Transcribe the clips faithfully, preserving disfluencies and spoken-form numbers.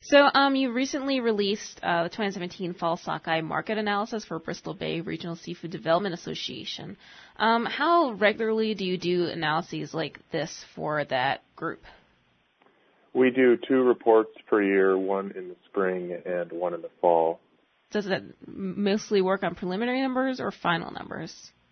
So um, you recently released uh, the twenty seventeen Fall Sockeye Market Analysis for Bristol Bay Regional Seafood Development Association. Um, how regularly do you do analyses like this for that group? We do two reports per year, one in the spring and one in the fall. Does that mostly work on preliminary numbers or final numbers?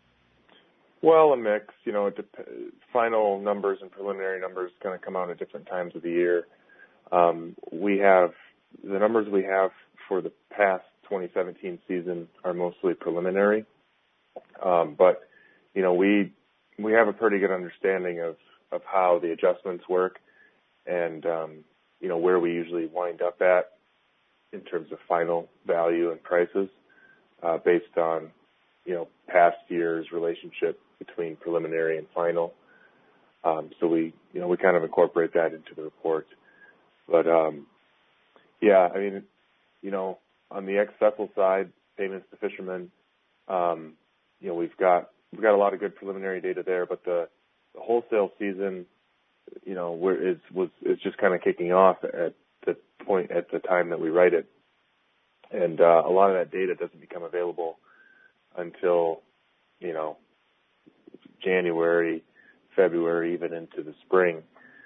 Well, a mix. You know, it dep- final numbers and preliminary numbers kind of come out at different times of the year. Um, we have the numbers we have for the past twenty seventeen season are mostly preliminary, um, but you know we we have a pretty good understanding of, of how the adjustments work, and um, you know where we usually wind up at in terms of final value and prices, uh, based on you know past years' relationship between preliminary and final. Um, so we you know we kind of incorporate that into the report. But, um, yeah, I mean, you know, on the ex-vessel side, payments to fishermen, um, you know, we've got we've got a lot of good preliminary data there. But the, the wholesale season, you know, where it's was it's just kind of kicking off at the point at the time that we write it, and uh, a lot of that data doesn't become available until you know January, February, even into the spring.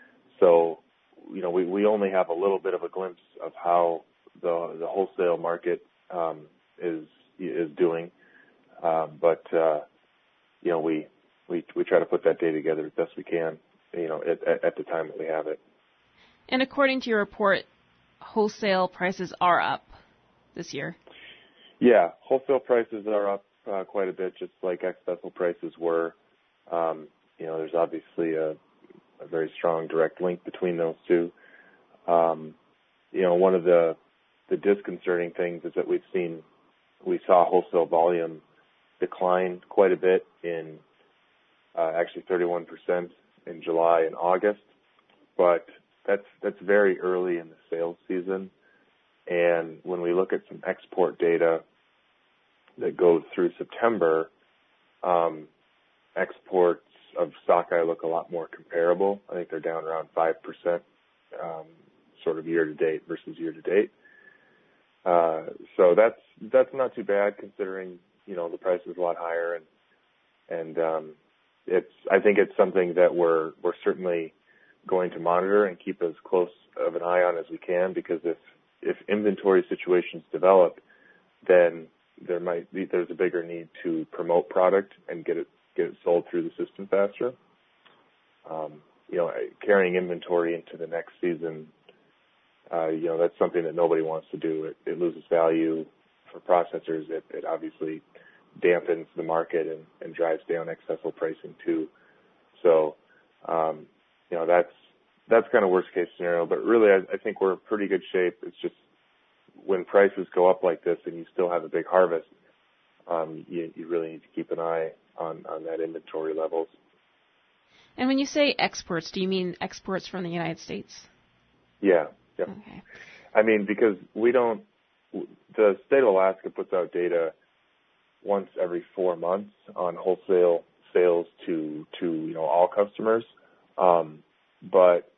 So you know, we, we only have a little bit of a glimpse of how the the wholesale market um, is is doing, um, but uh, you know, we, we we try to put that data together as best we can, you know, at, at, at the time that we have it. And according to your report, wholesale prices are up this year. Yeah, wholesale prices are up uh, quite a bit, just like ex-vessel prices were. Um, you know, there's obviously a a very strong direct link between those two. Um, you know, one of the the disconcerting things is that we've seen, we saw wholesale volume decline quite a bit in uh, actually thirty-one percent in July and August, but that's that's very early in the sales season. And when we look at some export data that goes through September, um, exports of sockeye look a lot more comparable. I think they're down around five percent um, sort of year to date versus year to date. Uh, so that's that's not too bad considering, you know, the price is a lot higher, and and um, it's I think it's something that we're we're certainly going to monitor and keep as close of an eye on as we can, because if if inventory situations develop, then there might be there's a bigger need to promote product and get it get it sold through the system faster. Um, you know, carrying inventory into the next season, uh, you know, that's something that nobody wants to do. It, it loses value for processors. It, it obviously dampens the market and, and drives down ex-vessel pricing too. So, um, you know, that's that's kind of worst case scenario. But really, I, I think we're in pretty good shape. It's just when prices go up like this and you still have a big harvest, um, you, you really need to keep an eye on, on that inventory levels. And when you say exports, do you mean exports from the United States? Yeah, yeah. Okay. I mean, because we don't, the state of Alaska puts out data once every four months on wholesale sales to, to you know, all customers. Um, but,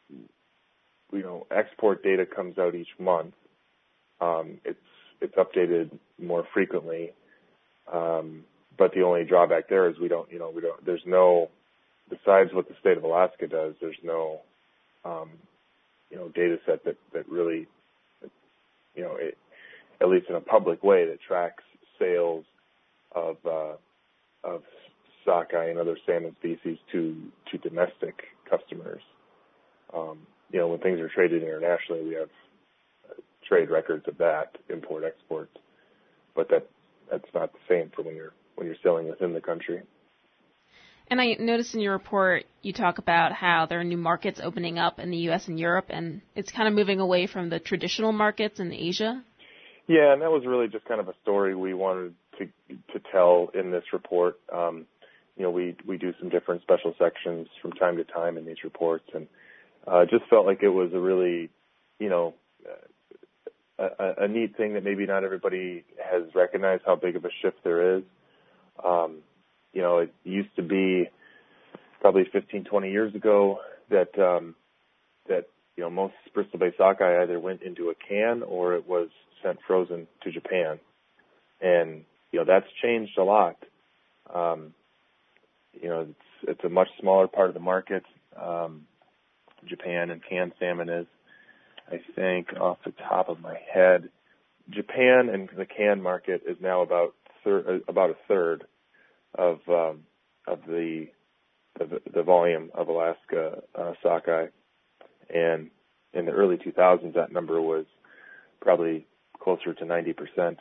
you know, export data comes out each month. Um, it's, it's updated more frequently. Um, but the only drawback there is we don't, you know, we don't, there's no, besides what the state of Alaska does, there's no, um, you know, data set that, that really, you know, it, at least in a public way, that tracks sales of, uh, of sockeye and other salmon species to, to domestic customers. Um, you know, when things are traded internationally, we have uh, trade records of that, import, export, but that, that's not the same for when you're, when you're selling within the country. And I noticed in your report you talk about how there are new markets opening up in the U S and Europe, and it's kind of moving away from the traditional markets in Asia. Yeah, and that was really just kind of a story we wanted to to tell in this report. Um, you know, we we do some different special sections from time to time in these reports, and uh, just felt like it was a really, you know, a, a neat thing that maybe not everybody has recognized how big of a shift there is. Um, you know, it used to be probably fifteen, twenty years ago that um, that you know, most Bristol Bay sockeye either went into a can or it was sent frozen to Japan. And, you know, that's changed a lot. Um, you know, it's, it's a much smaller part of the market. Um, Japan and canned salmon is, I think, off the top of my head, Japan and the canned market is now about thir- about a third of um, of the, the the volume of Alaska uh, sockeye, and in the early two thousands that number was probably closer to ninety percent.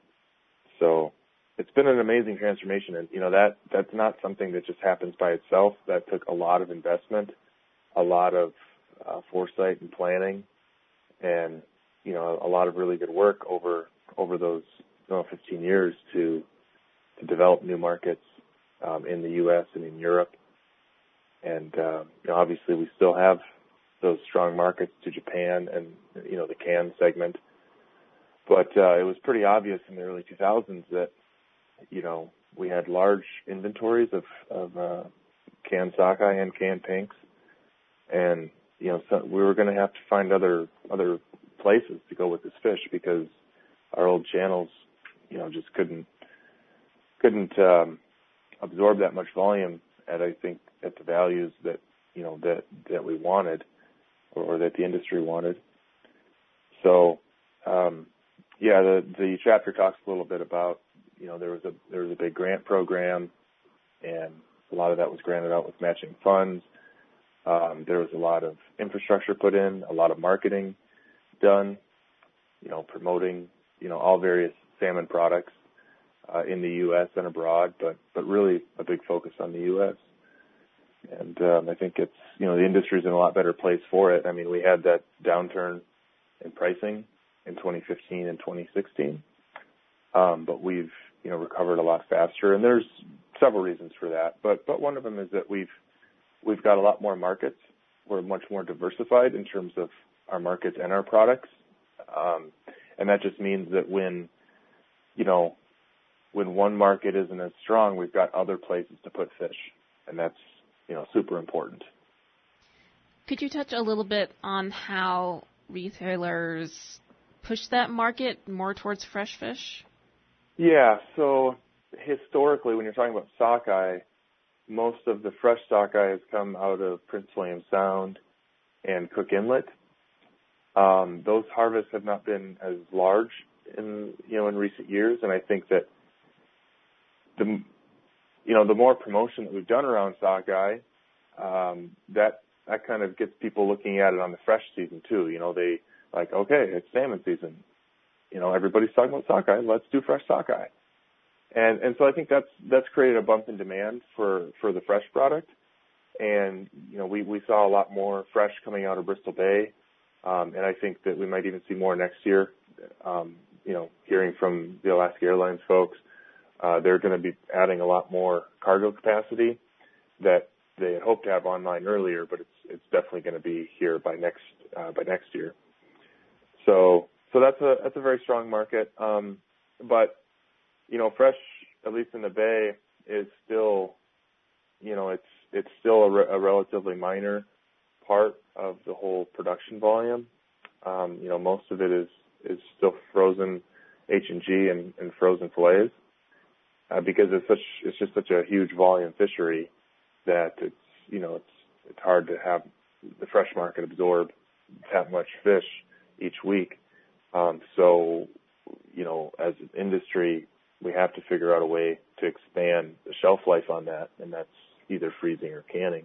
So it's been an amazing transformation, and you know that that's not something that just happens by itself. That took a lot of investment, a lot of uh, foresight and planning, and you know a lot of really good work over over those you know, fifteen years to to develop new markets um, in the U S and in Europe. And uh, you know, obviously, we still have those strong markets to Japan and you know the canned segment. But uh, it was pretty obvious in the early two thousands that you know we had large inventories of, of uh, canned sockeye and canned pinks, and you know so we were going to have to find other other places to go with this fish because our old channels, you know, just couldn't couldn't um, absorb that much volume at I think at the values that you know that that we wanted or, or that the industry wanted. So. Um, Yeah, the the chapter talks a little bit about, you know, there was a there was a big grant program, and a lot of that was granted out with matching funds. Um, there was a lot of infrastructure put in, a lot of marketing done, you know, promoting, you know, all various salmon products uh, in the U S and abroad, but but really a big focus on the U S. And um, I think it's, you know, the industry's in a lot better place for it. I mean, we had that downturn in pricing in twenty fifteen and twenty sixteen. Um, but we've, you know, recovered a lot faster, and there's several reasons for that. But but one of them is that we've we've got a lot more markets. We're much more diversified in terms of our markets and our products, um, and that just means that when, you know, when one market isn't as strong, we've got other places to put fish, and that's, you know, super important. Could you touch a little bit on how retailers push that market more towards fresh fish? Yeah, so historically, when you're talking about sockeye, most of the fresh sockeye has come out of Prince William Sound and Cook Inlet. Um, those harvests have not been as large in you know in recent years, and I think that the you know the more promotion that we've done around sockeye, um, that that kind of gets people looking at it on the fresh season too. You know, they like, okay, it's salmon season. You know, everybody's talking about sockeye. Let's do fresh sockeye. And and so I think that's that's created a bump in demand for, for the fresh product. And, you know, we, we saw a lot more fresh coming out of Bristol Bay. Um, and I think that we might even see more next year. Um, you know, hearing from the Alaska Airlines folks, uh, they're going to be adding a lot more cargo capacity that they had hoped to have online earlier, but it's it's definitely going to be here by next uh, by next year. So, so that's a that's a very strong market. Um, but you know, fresh, at least in the Bay, is still, you know, it's it's still a, re- a relatively minor part of the whole production volume. Um, you know, most of it is is still frozen H and G and, and frozen fillets uh, because it's such it's just such a huge volume fishery that it's you know it's it's hard to have the fresh market absorb that much fish each week. Um, so, you know, as an industry, we have to figure out a way to expand the shelf life on that, and that's either freezing or canning.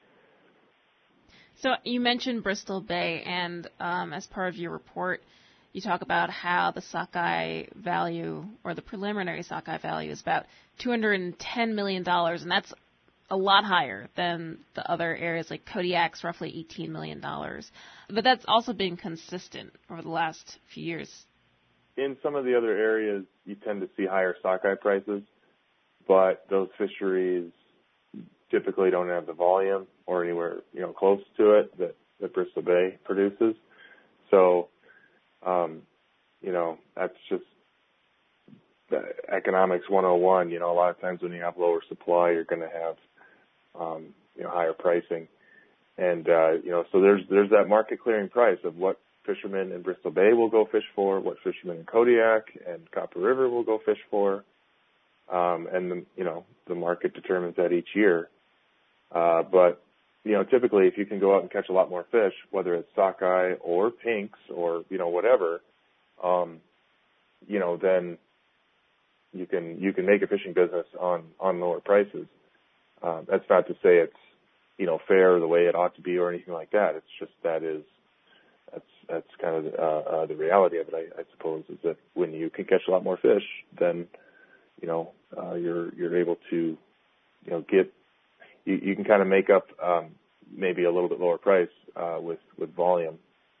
So you mentioned Bristol Bay, and um, as part of your report, you talk about how the sockeye value, or the preliminary sockeye value, is about two hundred ten million dollars, and that's a lot higher than the other areas like Kodiak's roughly eighteen million dollars. But that's also been consistent over the last few years. In some of the other areas, you tend to see higher sockeye prices, but those fisheries typically don't have the volume or anywhere, you know, close to it that, that Bristol Bay produces. So, um, you know, that's just economics one oh one. You know, a lot of times when you have lower supply, you're going to have, um, you know, higher pricing. And, uh, you know, so there's, there's that market clearing price of what fishermen in Bristol Bay will go fish for, what fishermen in Kodiak and Copper River will go fish for. Um, and, the, you know, the market determines that each year. Uh, but, you know, typically if you can go out and catch a lot more fish, whether it's sockeye or pinks or, you know, whatever, um, you know, then you can, you can make a fishing business on, on lower prices. Um, that's not to say it's, you know, fair the way it ought to be or anything like that. It's just that is, that's, that's kind of, uh, uh, the reality of it, I, I suppose, is that when you can catch a lot more fish, then, you know, uh, you're, you're able to, you know, get, you, you can kind of make up, um, maybe a little bit lower price, uh, with, with volume.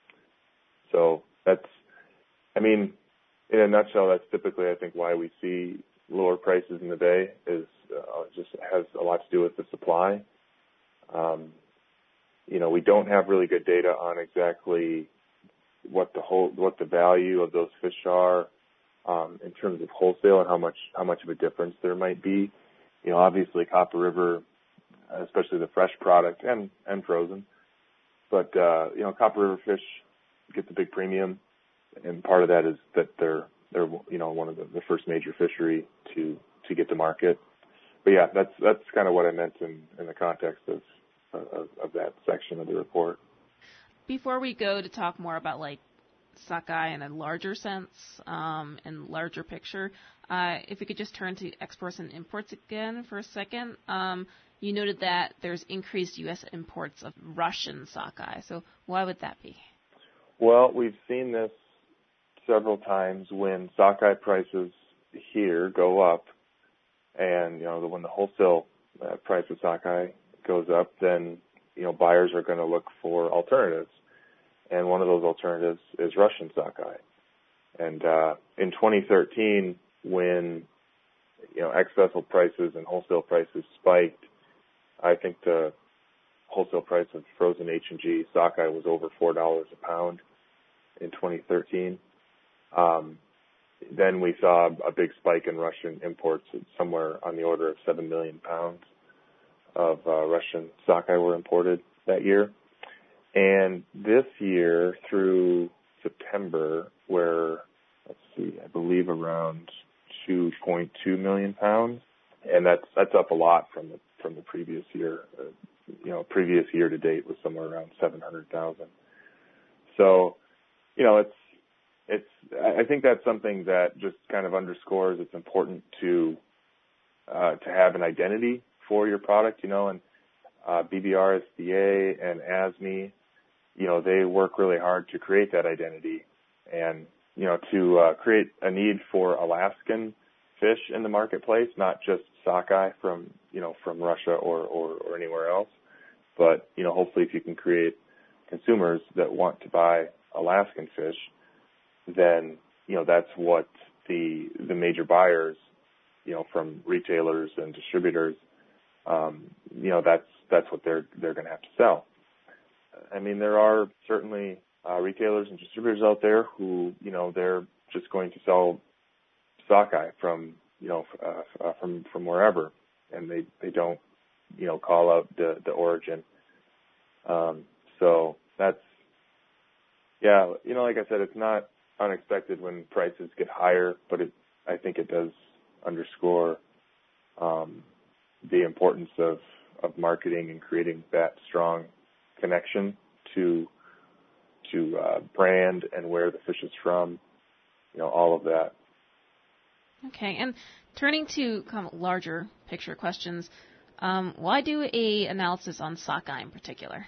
So that's, I mean, in a nutshell, that's typically, I think, why we see lower prices in the Bay is, uh, just has a lot to do with the supply. Um, you know, we don't have really good data on exactly what the whole, what the value of those fish are, um, in terms of wholesale and how much, how much of a difference there might be. You know, obviously Copper River, especially the fresh product and, and frozen, but, uh, you know, Copper River fish gets a big premium, and part of that is that they're, they're, you know, one of the, the first major fishery to, to get to market. But yeah, that's, that's kind of what I meant in, in the context of, Of, of that section of the report. Before we go to talk more about like sockeye in a larger sense um, and larger picture, uh, if we could just turn to exports and imports again for a second. Um, you noted that there's increased U S imports of Russian sockeye. So why would that be? Well, we've seen this several times when sockeye prices here go up, and you know when the wholesale uh, price of sockeye goes up, then, you know, buyers are going to look for alternatives. And one of those alternatives is Russian sockeye. And, uh, in twenty thirteen, when, you know, ex-vessel prices and wholesale prices spiked, I think the wholesale price of frozen H and G sockeye was over four dollars a pound in twenty thirteen. Um, then we saw a big spike in Russian imports, somewhere on the order of seven million pounds. Of uh, Russian sockeye were imported that year. And this year through September, where, let's see, I believe around two point two million pounds. And that's, that's up a lot from the, from the previous year. Uh, you know, previous year to date was somewhere around seven hundred thousand. So, you know, it's, it's, I think that's something that just kind of underscores it's important to, uh, to have an identity for your product, you know, and uh, B B R S D A and A S M E, you know, they work really hard to create that identity and, you know, to uh, create a need for Alaskan fish in the marketplace, not just sockeye from, you know, from Russia or, or, or anywhere else, but, you know, hopefully if you can create consumers that want to buy Alaskan fish, then, you know, that's what the the major buyers, you know, from retailers and distributors, Um, you know, that's, that's what they're, they're going to have to sell. I mean, there are certainly, uh, retailers and distributors out there who, you know, they're just going to sell sockeye from, you know, uh, uh, from, from wherever, and they, they don't, you know, call out the, the origin. Um, so that's, yeah, you know, like I said, it's not unexpected when prices get higher, but it, I think it does underscore, um, the importance of, of marketing and creating that strong connection to to uh, brand and where the fish is from, you know, all of that. Okay, and turning to kind of larger picture questions, um, why do a analysis on sockeye in particular?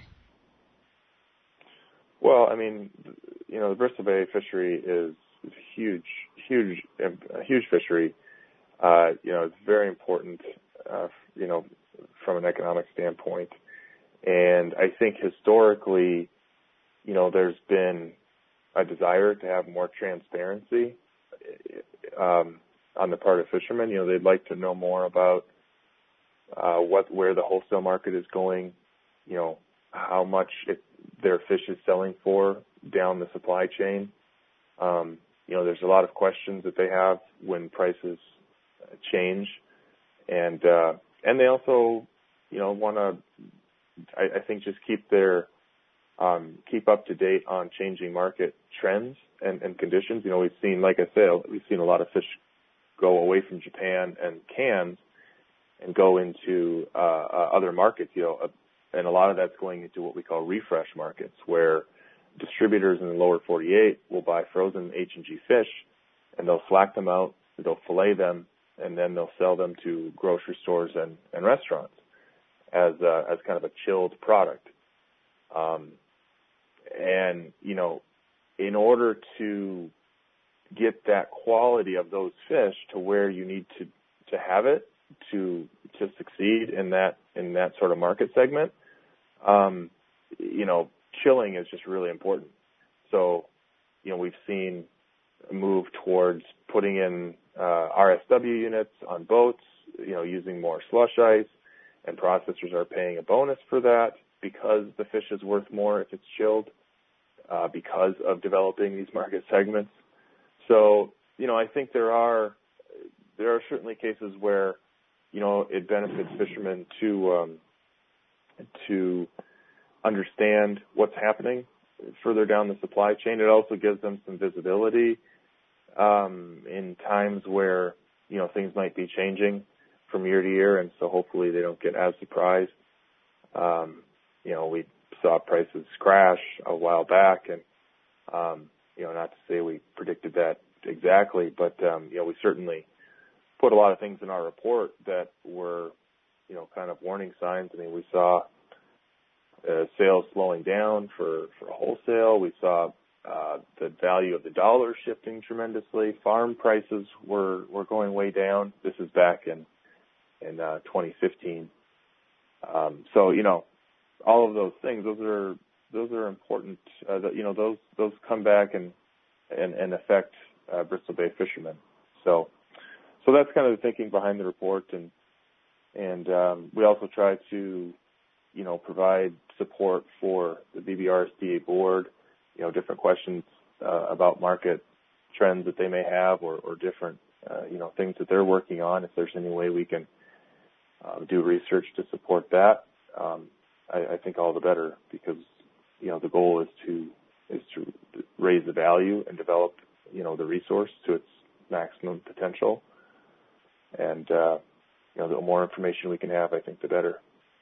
Well, I mean, you know, the Bristol Bay fishery is, is huge, huge, a huge fishery. Uh, you know, it's very important. Uh, you know, from an economic standpoint. And I think historically, you know, there's been a desire to have more transparency um, on the part of fishermen. You know, they'd like to know more about uh, what where the wholesale market is going, you know, how much it, their fish is selling for down the supply chain. Um, you know, there's a lot of questions that they have when prices change. And uh, and they also, you know, want to I, I think just keep their um, keep up to date on changing market trends and, and conditions. You know, we've seen, like I said, we've seen a lot of fish go away from Japan and cans and go into uh, uh, other markets. You know, uh, and a lot of that's going into what we call refresh markets, where distributors in the lower forty-eight will buy frozen H and G fish, and they'll slack them out, they'll fillet them, and then they'll sell them to grocery stores and, and restaurants as uh, as kind of a chilled product. Um, and, you know, in order to get that quality of those fish to where you need to, to have it to to succeed in that in that sort of market segment, um, you know, chilling is just really important. So, you know, we've seen a move towards putting in uh, R S W units on boats, you know, using more slush ice, and processors are paying a bonus for that because the fish is worth more if it's chilled, uh, because of developing these market segments. So, you know, I think there are there are certainly cases where, you know, it benefits fishermen to um, to understand what's happening further down the supply chain. It also gives them some visibility um, in times where, you know, things might be changing from year to year, and so hopefully they don't get as surprised. Um, you know, we saw prices crash a while back, and, um, you know, not to say we predicted that exactly, but, um, you know, we certainly put a lot of things in our report that were, you know, kind of warning signs. I mean, we saw uh, sales slowing down for, for wholesale. We saw uh, the value of the dollar shifting tremendously. Farm prices were, were going way down. This is back in, in uh, twenty fifteen. Um, so, you know, all of those things, those are those are important. Uh, that, you know, those those come back and and, and affect uh, Bristol Bay fishermen. So, so that's kind of the thinking behind the report, and and um, we also try to, you know, provide support for the B B R S D A board. You know, different questions uh, about market trends that they may have, or, or different, uh, you know, things that they're working on. If there's any way we can uh, do research to support that, um, I, I think all the better, because, you know, the goal is to is to raise the value and develop, you know, the resource to its maximum potential. And uh, you know, the more information we can have, I think the better.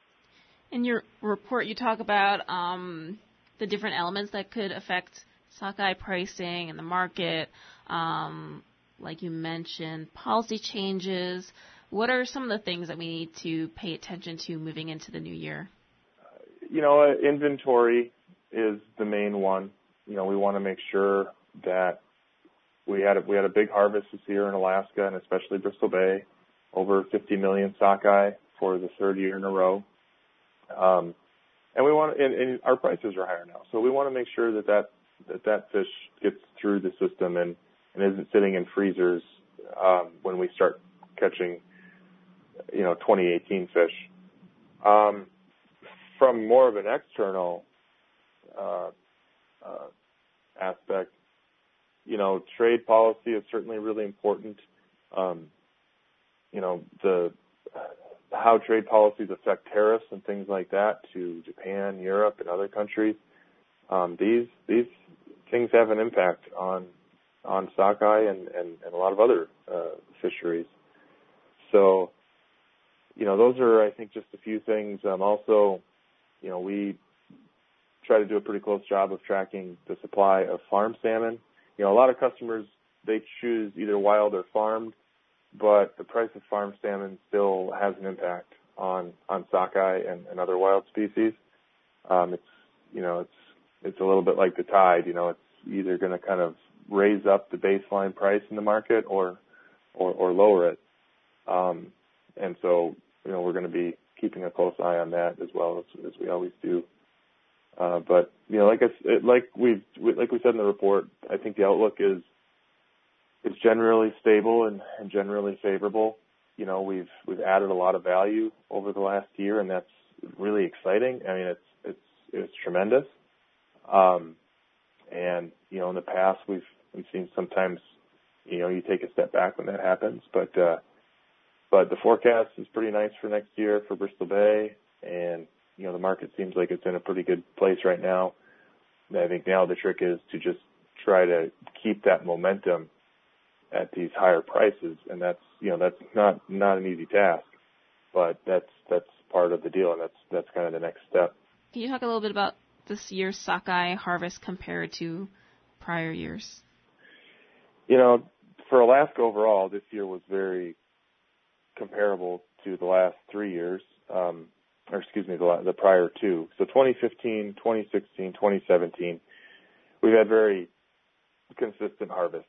In your report, you talk about um, the different elements that could affect sockeye pricing in the market. Um, like you mentioned, policy changes. What are some of the things that we need to pay attention to moving into the new year? You know, uh, inventory is the main one. You know, we want to make sure that we had a, we had a big harvest this year in Alaska, and especially Bristol Bay, over fifty million sockeye for the third year in a row. Um, and we want, and, and our prices are higher now, so we want to make sure that that that, that fish gets through the system and, and isn't sitting in freezers um, when we start catching, you know, twenty eighteen fish. Um, from more of an external uh, uh, aspect, you know, trade policy is certainly really important. Um, you know, the how trade policies affect tariffs and things like that to Japan, Europe, and other countries. Um, these these things have an impact on on sockeye and, and, and a lot of other uh, fisheries. So, you know, those are, I think, just a few things. Um, also, you know, we try to do a pretty close job of tracking the supply of farm salmon. You know, a lot of customers, they choose either wild or farmed, but the price of farm salmon still has an impact on, on sockeye and, and other wild species. Um, it's, you know, it's, it's a little bit like the tide, you know, it's either going to kind of raise up the baseline price in the market or, or, or lower it. Um, and so, you know, we're going to be keeping a close eye on that as well as, as we always do. Uh, but, you know, like I, like we've, like we said in the report, I think the outlook is, is generally stable and, and generally favorable. You know, we've, we've added a lot of value over the last year, and that's really exciting. I mean, it's, it's, it's tremendous. Um, and, you know, in the past we've, we've seen sometimes, you know, you take a step back when that happens, but, uh, but the forecast is pretty nice for next year for Bristol Bay. And, you know, the market seems like it's in a pretty good place right now. I think now the trick is to just try to keep that momentum at these higher prices, and that's, you know, that's not not an easy task, but that's that's part of the deal, and that's that's kind of the next step. Can you talk a little bit about this year's sockeye harvest compared to prior years? You know, for Alaska overall, this year was very comparable to the last three years, um, or excuse me, the, the prior two. So twenty fifteen, twenty sixteen, twenty seventeen, we've had very consistent harvest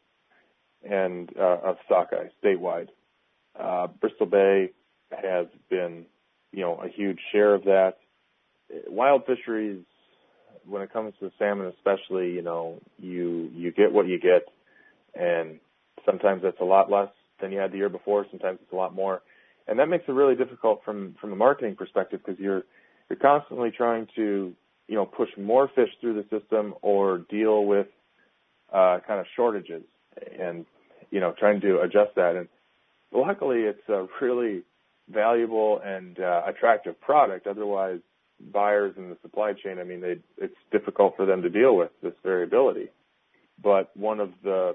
and uh, of sockeye statewide. Uh, Bristol Bay has been, you know, a huge share of that. Wild fisheries, when it comes to the salmon especially, you know, you you get what you get, and sometimes that's a lot less than you had the year before. Sometimes it's a lot more, and that makes it really difficult from from a marketing perspective, because you're you're constantly trying to, you know, push more fish through the system or deal with uh, kind of shortages, and, you know, trying to adjust that. And luckily, it's a really valuable and uh, attractive product. Otherwise, buyers in the supply chain, I mean, they, it's difficult for them to deal with this variability. But one of the,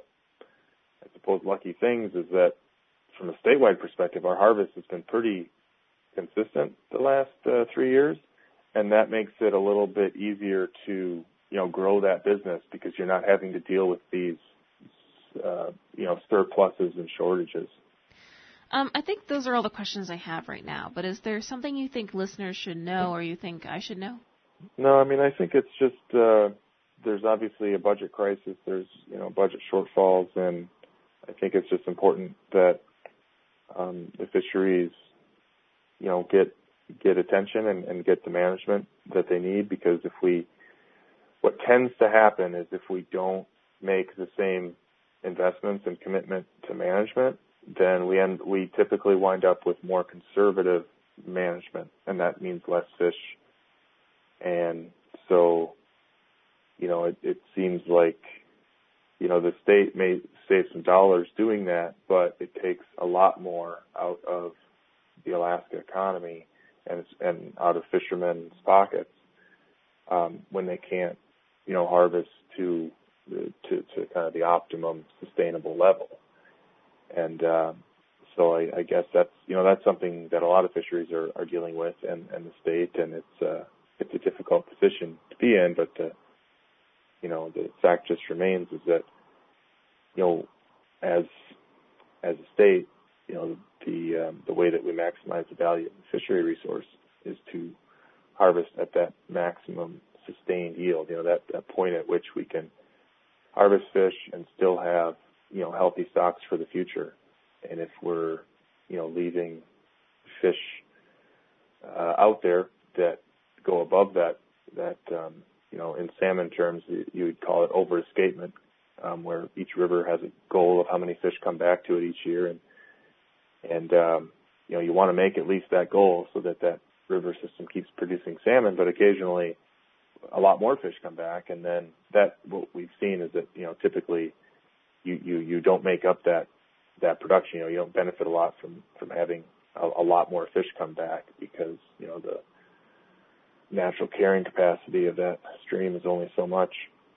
I suppose, lucky things is that from a statewide perspective, our harvest has been pretty consistent the last uh, three years, and that makes it a little bit easier to, you know, grow that business, because you're not having to deal with these, uh, you know, surpluses and shortages. Um, I think those are all the questions I have right now, but is there something you think listeners should know, or you think I should know? No, I mean, I think it's just, uh, there's obviously a budget crisis, there's, you know, budget shortfalls, and I think it's just important that um, the fisheries, you know, get get attention and, and get the management that they need, because if we, what tends to happen is if we don't make the same investments and commitment to management, then we end, we typically wind up with more conservative management, and that means less fish. And so, you know, it, it seems like, you know, the state may save some dollars doing that, but it takes a lot more out of the Alaska economy and and out of fishermen's pockets um, when they can't, you know, harvest to the, to to kind of the optimum sustainable level. And uh, so I, I guess that's, you know, that's something that a lot of fisheries are, are dealing with, and, and the state, and it's uh, it's a difficult position to be in. But uh, you know, the fact just remains is that, you know, as as a state, you know, the um, the way that we maximize the value of the fishery resource is to harvest at that maximum sustained yield. You know, that, that point at which we can harvest fish and still have, you know, healthy stocks for the future. And if we're, you know, leaving fish uh, out there that go above that, that um, you know, in salmon terms, you, you would call it over-escapement, um, where each river has a goal of how many fish come back to it each year. And, and um, you know, you want to make at least that goal so that that river system keeps producing salmon, but occasionally a lot more fish come back. And then that, what we've seen is that, you know, typically you, you, you don't make up that, that production. You know, you don't benefit a lot from, from having a, a lot more fish come back, because, you know, the natural carrying capacity of that stream is only so much.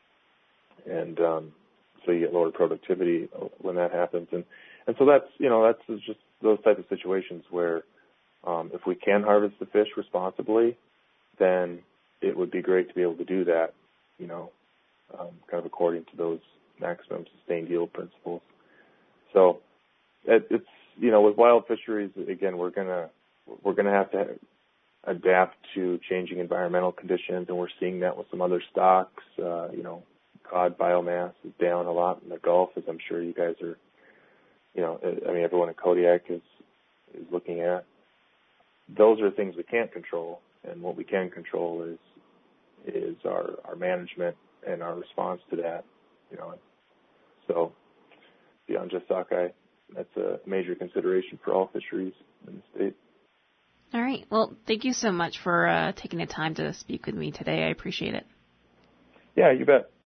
And um, so you get lower productivity when that happens. And, and so that's, you know, that's just those type of situations where um, if we can harvest the fish responsibly, then it would be great to be able to do that, you know, um, kind of according to those maximum sustained yield principles. So it, it's, you know, with wild fisheries, again, we're gonna we're gonna have to adapt to changing environmental conditions, and we're seeing that with some other stocks. Uh, you know, cod biomass is down a lot in the Gulf, as I'm sure you guys are. You know, I mean, everyone in Kodiak is is looking at. Those are things we can't control, and what we can control is is our, our management and our response to that. You know, so beyond just sockeye, that's a major consideration for all fisheries in the state. All right. Well, thank you so much for uh, taking the time to speak with me today. I appreciate it. Yeah, you bet.